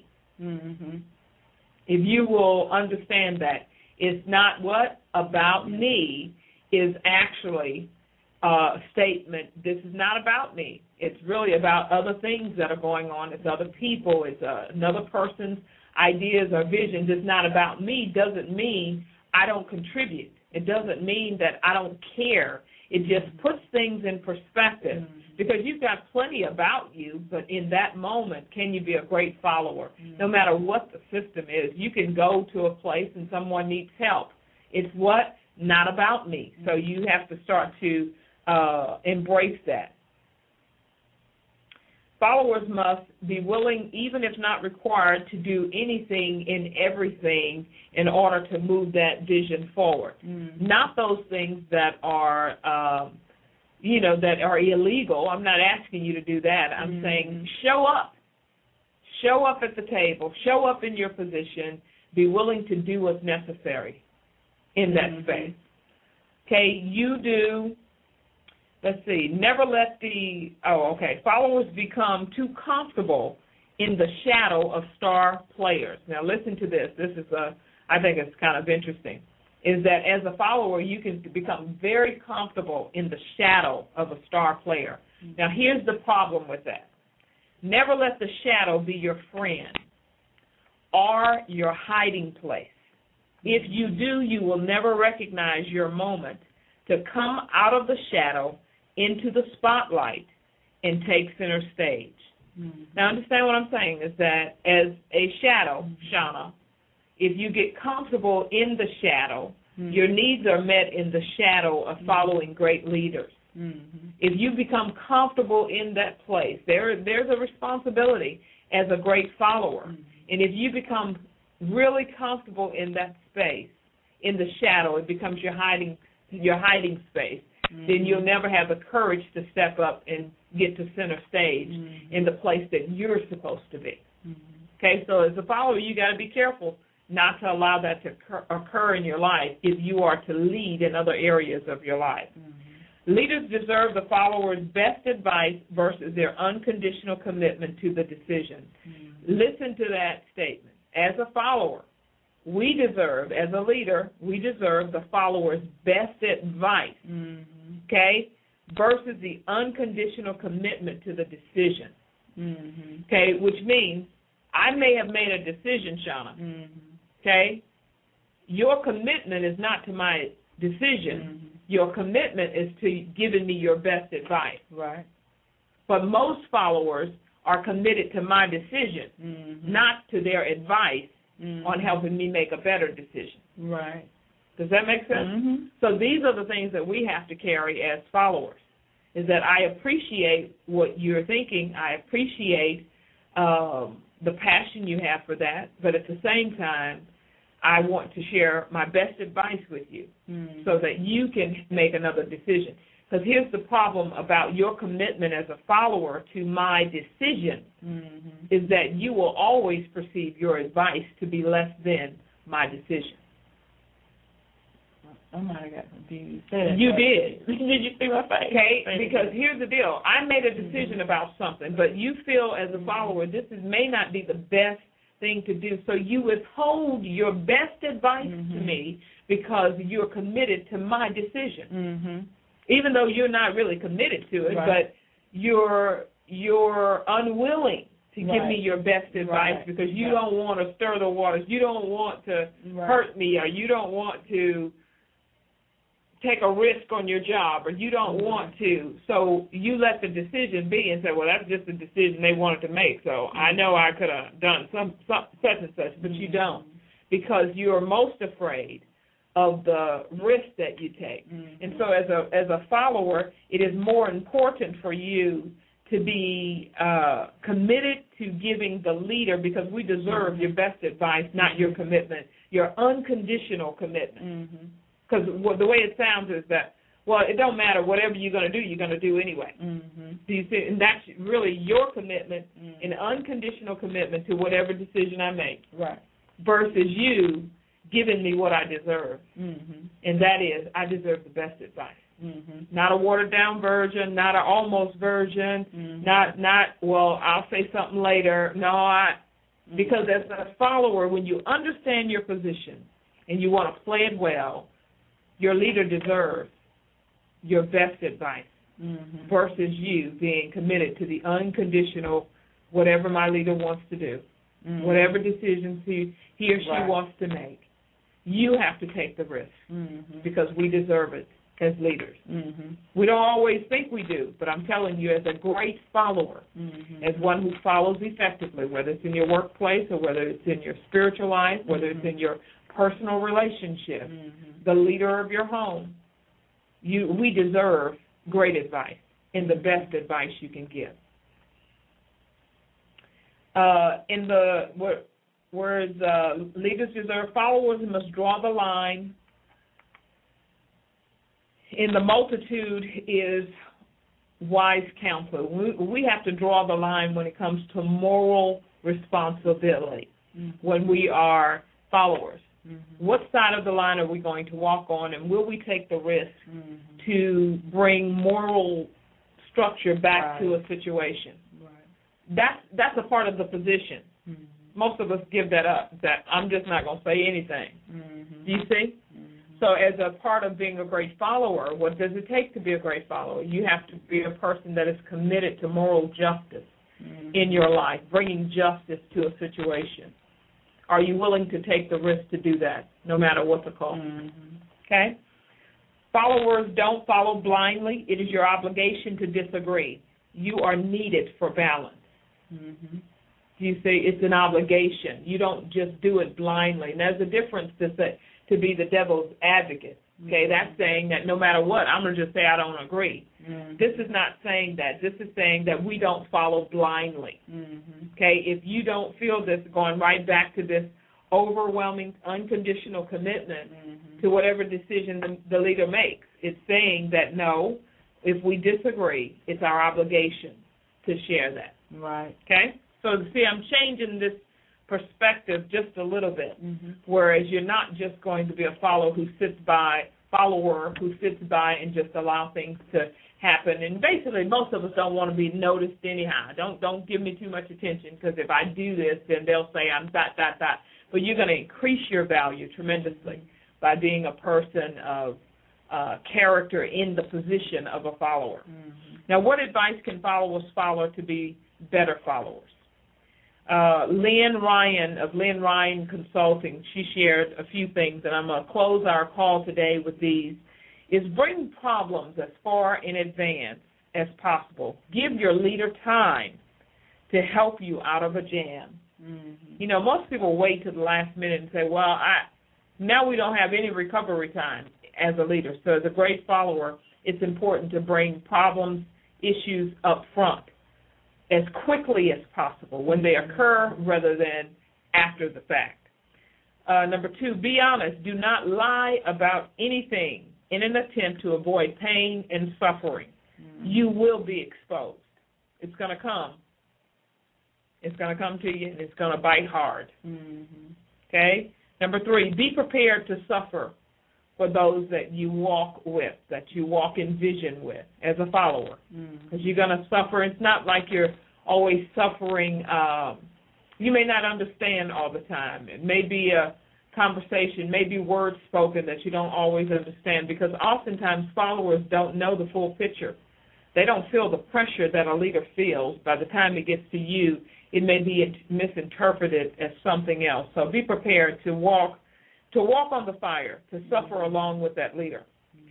If you will understand that, it's not what about me is actually a statement, this is not about me. It's really about other things that are going on. It's other people. It's another person's ideas or visions. It's not about me doesn't mean I don't contribute. It doesn't mean that I don't care. It just puts things in perspective, because you've got plenty about you, but in that moment, can you be a great follower? No matter what the system is, you can go to a place and someone needs help. It's what not about me. So you have to start to embrace that. Followers must be willing, even if not required, to do anything and everything in order to move that vision forward. Not those things that are, that are illegal. I'm not asking you to do that. I'm saying show up. Show up at the table. Show up in your position. Be willing to do what's necessary in that space. Okay, you do. Let's see, never let followers become too comfortable in the shadow of star players. Now listen to this. This is, I think it's kind of interesting, is that as a follower, you can become very comfortable in the shadow of a star player. Now here's the problem with that. Never let the shadow be your friend or your hiding place. If you do, you will never recognize your moment to come out of the shadow into the spotlight and take center stage. Now understand what I'm saying is that as a shadow, Shauna, if you get comfortable in the shadow, your needs are met in the shadow of following great leaders. If you become comfortable in that place, there's a responsibility as a great follower. And if you become really comfortable in that space, in the shadow, it becomes your hiding space. Then you'll never have the courage to step up and get to center stage in the place that you're supposed to be. Okay, so as a follower, you got to be careful not to allow that to occur in your life if you are to lead in other areas of your life. Leaders deserve the followers' best advice versus their unconditional commitment to the decision. Listen to that statement. As a follower, we deserve, as a leader, we deserve the follower's best advice, okay, versus the unconditional commitment to the decision, okay, which means I may have made a decision, Shauna, okay? Your commitment is not to my decision. Your commitment is to giving me your best advice. Right. But most followers are committed to my decision, not to their advice on helping me make a better decision. Right. Does that make sense? So these are the things that we have to carry as followers, is that I appreciate what you're thinking. I appreciate the passion you have for that, but at the same time, I want to share my best advice with you so that you can make another decision. Because here's the problem about your commitment as a follower to my decision is that you will always perceive your advice to be less than my decision. I might have got confused. You did. Did you see my face? Okay, because here's the deal. I made a decision about something, but you feel as a follower this may not be the best thing to do, so you withhold your best advice to me because you're committed to my decision. Even though you're not really committed to it, but you're unwilling to give me your best advice because you don't want to stir the waters, you don't want to hurt me, or you don't want to take a risk on your job, or you don't want to. So you let the decision be and say, well, that's just the decision they wanted to make. So I know I could have done some such and such, but you don't, because you're most afraid of the risk that you take. And so as a follower, it is more important for you to be committed to giving the leader, because we deserve your best advice, not your commitment, your unconditional commitment. Because the way it sounds is that, well, it don't matter. Whatever you're going to do, you're going to do anyway. Do you see? And that's really your commitment, an unconditional commitment to whatever decision I make, versus you giving me what I deserve. And that is, I deserve the best advice. Not a watered-down version, not an almost version, not well, I'll say something later. No, because as a follower, when you understand your position and you want to play it well, your leader deserves your best advice versus you being committed to the unconditional, whatever my leader wants to do, whatever decisions he or she wants to make. You have to take the risk because we deserve it as leaders. We don't always think we do, but I'm telling you, as a great follower, as one who follows effectively, whether it's in your workplace or whether it's in your spiritual life, whether it's in your personal relationships, the leader of your home. We deserve great advice and the best advice you can give. Whereas leaders deserve, followers must draw the line. In the multitude is wise counsel. We have to draw the line when it comes to moral responsibility when we are followers. What side of the line are we going to walk on, and will we take the risk to bring moral structure back to a situation? That's a part of the position. Most of us give that up, that I'm just not going to say anything. Do you see? So as a part of being a great follower, what does it take to be a great follower? You have to be a person that is committed to moral justice in your life, bringing justice to a situation. Are you willing to take the risk to do that, no matter what the cost? Okay? Followers don't follow blindly. It is your obligation to disagree. You are needed for balance. You see, it's an obligation. You don't just do it blindly. And there's a difference to be the devil's advocate. Okay, that's saying that no matter what, I'm going to just say I don't agree. This is not saying that. This is saying that we don't follow blindly. Okay, if you don't feel this, going right back to this overwhelming, unconditional commitment to whatever decision the leader makes, it's saying that no, if we disagree, it's our obligation to share that. Right. Okay? So, see, I'm changing this perspective just a little bit, whereas you're not just going to be a follower who sits by and just allow things to happen. And basically, most of us don't want to be noticed anyhow. Don't give me too much attention, because if I do this, then they'll say I'm that. But you're going to increase your value tremendously by being a person of character in the position of a follower. Now, what advice can followers follow to be better followers? Lynn Ryan of Lynn Ryan Consulting, she shared a few things, and I'm going to close our call today with these, is bring problems as far in advance as possible. Give your leader time to help you out of a jam. You know, most people wait to the last minute and say, well, now we don't have any recovery time as a leader. So as a great follower, it's important to bring problems, issues up front as quickly as possible when they occur rather than after the fact. Number 2, be honest. Do not lie about anything in an attempt to avoid pain and suffering. You will be exposed. It's going to come. It's going to come to you, and it's going to bite hard. Okay? Number 3, be prepared to suffer for those that you walk with, that you walk in vision with as a follower. Because you're going to suffer. It's not like you're always suffering. You may not understand all the time. It may be a conversation, maybe words spoken that you don't always understand, because oftentimes followers don't know the full picture. They don't feel the pressure that a leader feels. By the time it gets to you, it may be misinterpreted as something else. So be prepared to walk on the fire, to suffer along with that leader.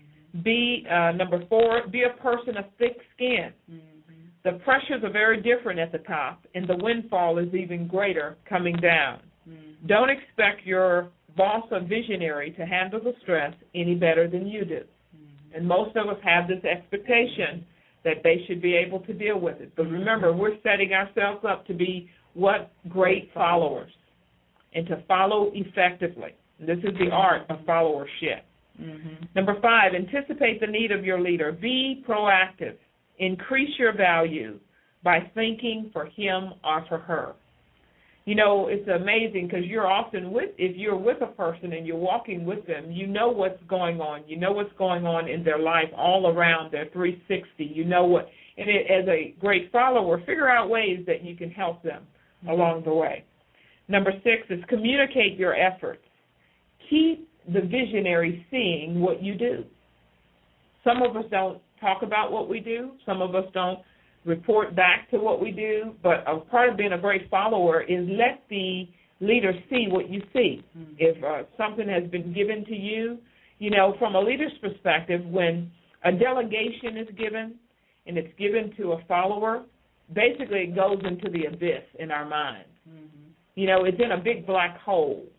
Number 4, be a person of thick skin. The pressures are very different at the top, and the windfall is even greater coming down. Don't expect your boss or visionary to handle the stress any better than you do. And most of us have this expectation that they should be able to deal with it. But remember, we're setting ourselves up to be great followers, and to follow effectively. This is the art of followership. Number 5, anticipate the need of your leader. Be proactive. Increase your value by thinking for him or for her. You know, it's amazing, because if you're with a person and you're walking with them, you know what's going on. You know what's going on in their life all around their 360. You know what, and as a great follower, figure out ways that you can help them along the way. Number 6 is communicate your efforts. Keep the visionary seeing what you do. Some of us don't talk about what we do. Some of us don't report back to what we do. But a part of being a great follower is let the leader see what you see. If something has been given to you, you know, from a leader's perspective, when a delegation is given and it's given to a follower, basically it goes into the abyss in our minds. You know, it's in a big black hole.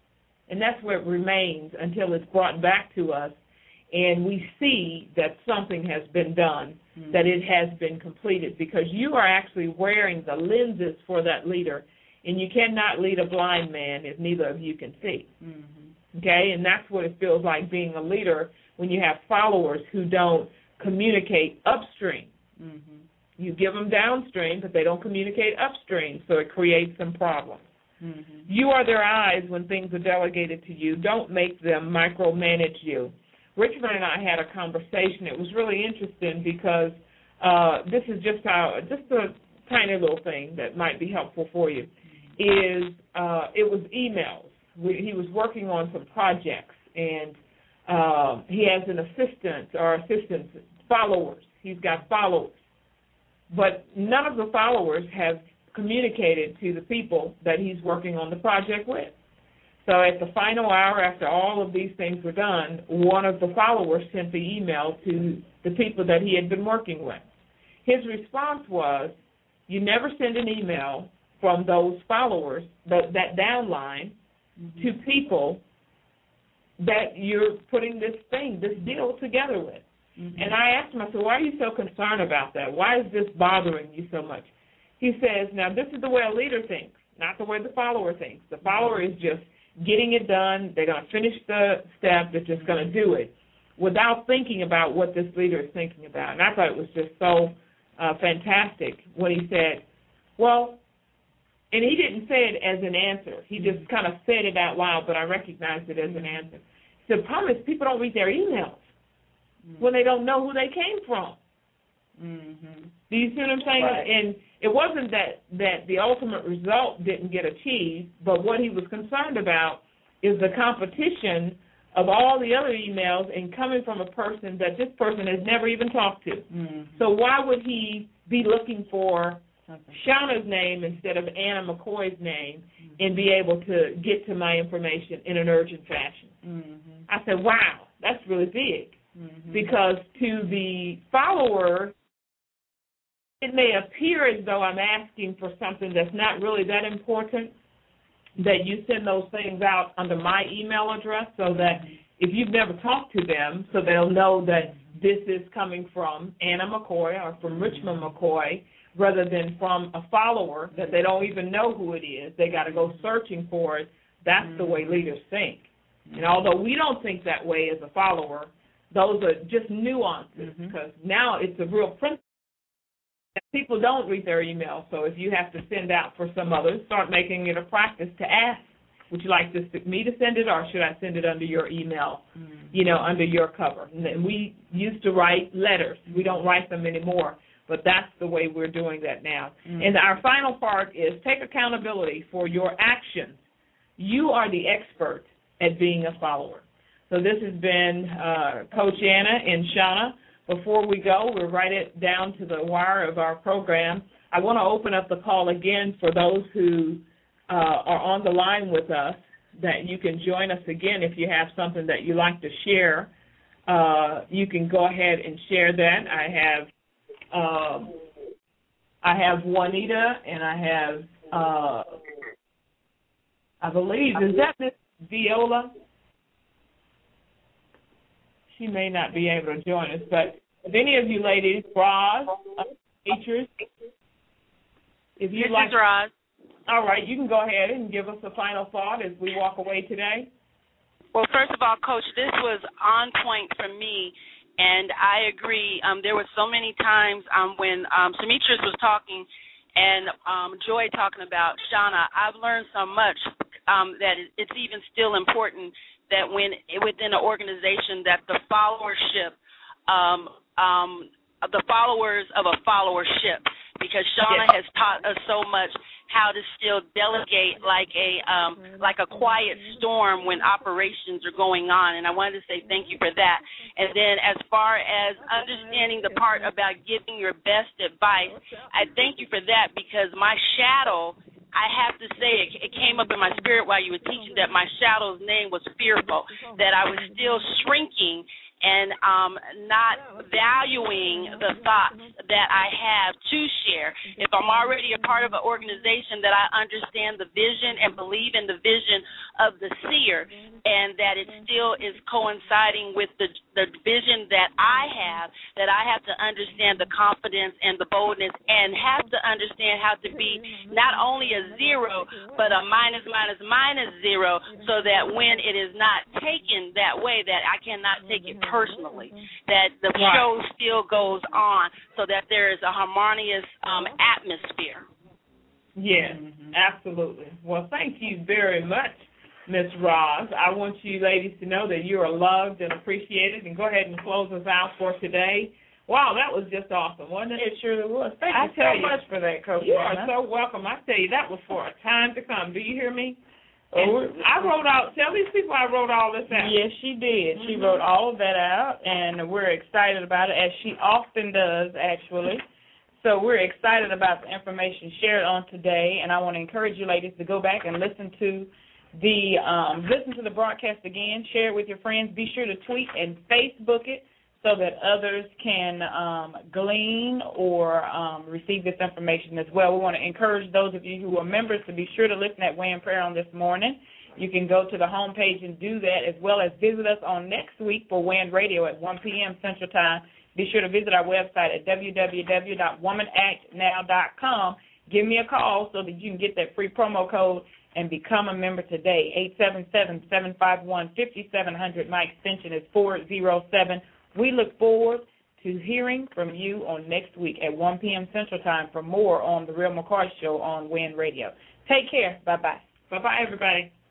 And that's where it remains until it's brought back to us and we see that something has been done, that it has been completed, because you are actually wearing the lenses for that leader, and you cannot lead a blind man if neither of you can see. Okay? And that's what it feels like being a leader when you have followers who don't communicate upstream. You give them downstream, but they don't communicate upstream, so it creates some problems. You are their eyes when things are delegated to you. Don't make them micromanage you. Richmond and I had a conversation. It was really interesting because this is just a tiny little thing that might be helpful for you. It was emails. He was working on some projects, and he has an assistant or assistants, followers. He's got followers. But none of the followers have communicated to the people that he's working on the project with. So at the final hour, after all of these things were done, one of the followers sent the email to the people that he had been working with. His response was, you never send an email from those followers, that downline, to people that you're putting this deal together with. And I asked him, I said, why are you so concerned about that? Why is this bothering you so much? He says, now this is the way a leader thinks, not the way the follower thinks. The follower is just getting it done. They're going to finish the step. They're just going to do it without thinking about what this leader is thinking about. And I thought it was just so fantastic when he said, well, and he didn't say it as an answer. He just kind of said it out loud, but I recognized it as an answer. He said, the problem is people don't read their emails when they don't know who they came from. Do you see what I'm saying? Right. And it wasn't that the ultimate result didn't get achieved, but what he was concerned about is the competition of all the other emails and coming from a person that this person has never even talked to. So why would he be looking for Shauna's name instead of Anna McCoy's name and be able to get to my information in an urgent fashion? I said, wow, that's really big. Because to the follower, it may appear as though I'm asking for something that's not really that important, that you send those things out under my email address so that if you've never talked to them, so they'll know that this is coming from Anna McCoy or from Richmond McCoy rather than from a follower that they don't even know who it is. They got to go searching for it. That's the way leaders think. And although we don't think that way as a follower, those are just nuances because now it's a real principle. People don't read their email, so if you have to send out for some others, start making it a practice to ask, would you like me to send it or should I send it under your email, under your cover? And we used to write letters. We don't write them anymore, but that's the way we're doing that now. And our final part is take accountability for your actions. You are the expert at being a follower. So this has been Coach Anna and Shauna. Before we go, we'll write it down to the wire of our program. I want to open up the call again for those who are on the line with us, that you can join us again if you have something that you'd like to share. You can go ahead and share that. I have Juanita, and I have, I believe, is that Miss Viola? She may not be able to join us, but if any of you ladies, Roz, teachers, if you'd like. This is Roz. All right, you can go ahead and give us a final thought as we walk away today. Well, first of all, Coach, this was on point for me, and I agree. There were so many times when Demetrius was talking and Joy talking about Shauna, I've learned so much that it's even still important that when within an organization that the followership, the followers of a followership, because Shauna has taught us so much how to still delegate like a quiet storm when operations are going on, and I wanted to say thank you for that. And then as far as understanding the part about giving your best advice, I thank you for that, because my shadow, I have to say, it came up in my spirit while you were teaching that my shadow's name was fearful, that I was still shrinking and not valuing the thoughts that I have to share. If I'm already a part of an organization that I understand the vision and believe in the vision of the seer, and that it still is coinciding with the vision that I have to understand the confidence and the boldness, and have to understand how to be not only a zero, but a minus, zero, so that when it is not taken that way, that I cannot take it personally, that the show still goes on, so that there is a harmonious atmosphere. Yes, absolutely. Well, thank you very much, Ms. Roz. I want you ladies to know that you are loved and appreciated, and go ahead and close us out for today. Wow, that was just awesome, wasn't it? It surely was. Thank you so much for that, Coach. You are so welcome. I tell you, that was for a time to come. Do you hear me? I wrote out, tell these people I wrote all this out. Yes, she did. She wrote all of that out, and we're excited about it, as she often does, actually. So we're excited about the information shared on today, and I want to encourage you ladies to go back and listen to the broadcast again, share it with your friends. Be sure to tweet and Facebook it so that others can glean or receive this information as well. We want to encourage those of you who are members to be sure to listen at WAN Prayer on this morning. You can go to the homepage and do that, as well as visit us on next week for WAN Radio at 1 p.m. Central Time. Be sure to visit our website at www.womanactnow.com. Give me a call so that you can get that free promo code and become a member today. 877-751-5700. My extension is 407. We look forward to hearing from you on next week at 1 p.m. Central Time for more on The Real McCoy Show on WAN Radio. Take care. Bye-bye. Bye-bye, everybody.